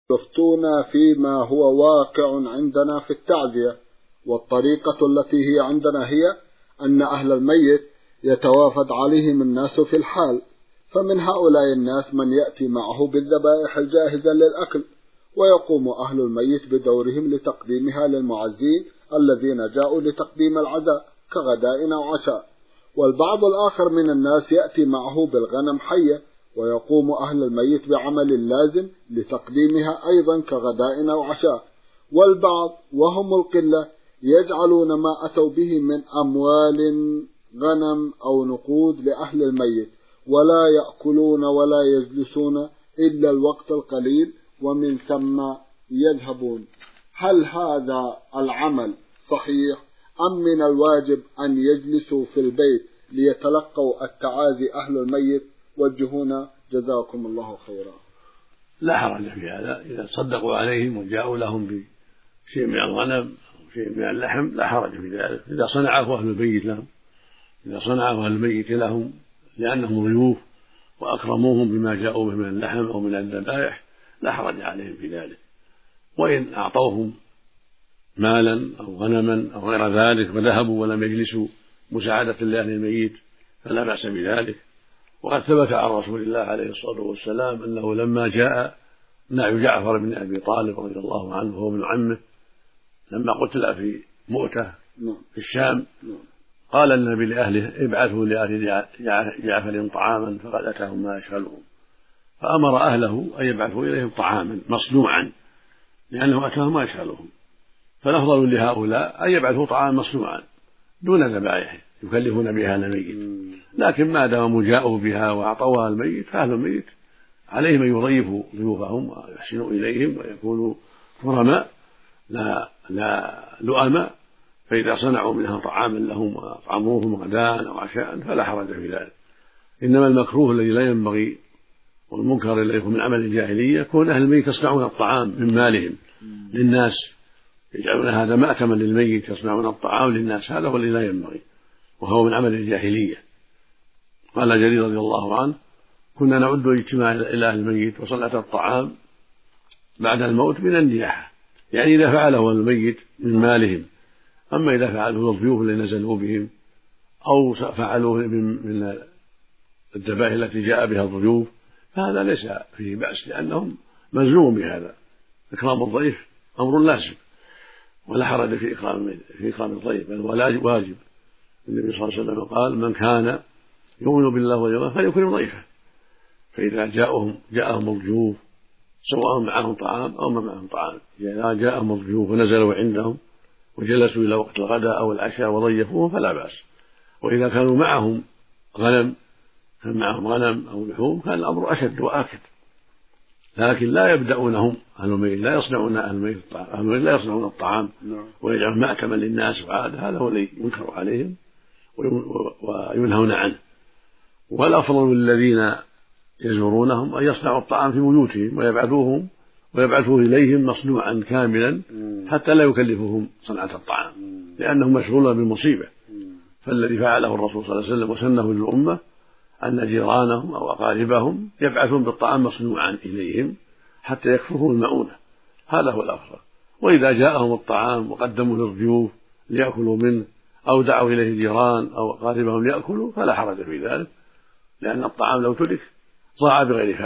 يفتونا فيما هو واقع عندنا في التعزية، والطريقة التي هي عندنا هي أن أهل الميت يتوافد عليهم الناس في الحال، فمن هؤلاء الناس من يأتي معه بالذبائح الجاهزة للأكل، ويقوم أهل الميت بدورهم لتقديمها للمعزين الذين جاءوا لتقديم العزاء كغداء أو عشاء. والبعض الآخر من الناس يأتي معه بالغنم حية، ويقوم أهل الميت بعمل اللازم لتقديمها أيضا كغداء أو عشاء. والبعض وهم القلة يجعلون ما أتوا به من أموال غنم أو نقود لأهل الميت، ولا يأكلون ولا يجلسون إلا الوقت القليل ومن ثم يذهبون. هل هذا العمل صحيح أم من الواجب أن يجلسوا في البيت ليتلقوا التعازي أهل الميت؟ وجهونا جزاكم الله خيرا. لا حرج في هذا، إذا صدقوا عليهم وجاءوا لهم بشيء من الغنم أو شيء من اللحم لا حرج في ذلك، إذا صنعه أهل البيت لهم، إذا صنعه أهل الميت لهم لأنهم ضيوف وأكرموهم بما جاءوا به من اللحم أو من الذبائح لا حرج عليهم في ذلك. وإن أعطوهم مالا أو غنما أو غير ذلك وذهبوا ولم يجلسوا مساعدة لأهل الميت فلا بأس بذلك. وقد ثبت عن رسول الله عليه الصلاة والسلام أنه لما جاء نعي جعفر بن أبي طالب رضي الله عنه وهو ابن عمه لما قتل في مؤتة في الشام، قال النبي لأهله ابعثوا لأهل جعفر طعاما فقد أتاهم ما يشغلهم، فأمر أهله أن يبعثوا إليهم طعاما مصنوعا لأنه أتاهم ما يشغلهم، فالأفضل لهؤلاء أن يبعثوا طعاما مصنوعا دون ذبائح يكلفون بها الميت. لكن ما داموا جاءوا بها وأعطوها الميت فأهل الميت عليهم أن يضيفوا ضيوفهم ويحسنوا إليهم ويكونوا كرماء لا لؤماء، فإذا صنعوا منها طعاما لهم وأطعموهم غداء أو عشاء فلا حرج في ذلك. إنما المكروه الذي لا ينبغي والمنكر الذي يكون من عمل الجاهلية كون أهل الميت يصنعون الطعام من مالهم للناس، يجعلون هذا مأتما للميت يصنعون الطعام للناس، هذا هو الذي لا ينبغي وهو من عمل الجاهلية. قال جرير رضي الله عنه كنا نعد اجتماع إلى أهل الميت وصنعة الطعام بعد الموت من النياحة، يعني إذا فعله الميت من مالهم. أما إذا فعله الضيوف الذين نزلوا بهم أو فعلوه من الذبائح التي جاء بها الضيوف فهذا ليس فيه بأس، لأنهم ملزوم بهذا. إكرام الضيف أمر لازم ولا حرج في إكرام الضيف، بل هو واجب. النبي صلى الله عليه وسلم قال من كان يؤمن بالله واليوم الآخر فليكرم ضيفه، فإذا جاءهم الضيوف سواء معهم طعام أو ما معهم طعام، إذا جاءهم الضيوف ونزلوا عندهم وجلسوا إلى وقت الغداء أو العشاء وضيفوهم فلا بأس. وإذا كانوا معهم غنم أو لحوم كان الأمر أشد وآكد، لكن لا يبدأونهم أهل الميت، لا يصنعون أهل الميت لا يصنعون الطعام ويجعلون مأتما للناس وعادة، هذا هو الذي ينكر عليهم وينهون عنه. والأفضل للذين يزورونهم أن يصنعوا الطعام في بيوتهم ويبعثوه إليهم مصنوعا كاملا حتى لا يكلفهم صنعة الطعام، لأنهم مشغولون بالمصيبة. فالذي فعله الرسول صلى الله عليه وسلم وسنه للأمة أن جيرانهم أو أقاربهم يبعثون بالطعام مصنوعا إليهم حتى يكفوهم المؤونة، هذا هو الأفضل. وإذا جاءهم الطعام وقدموا للضيوف ليأكلوا منه أو دعوا إليه جيران أو أقاربهم ليأكلوا فلا حرج في ذلك، لأن الطعام لو ترك ضاع بغير فائدة.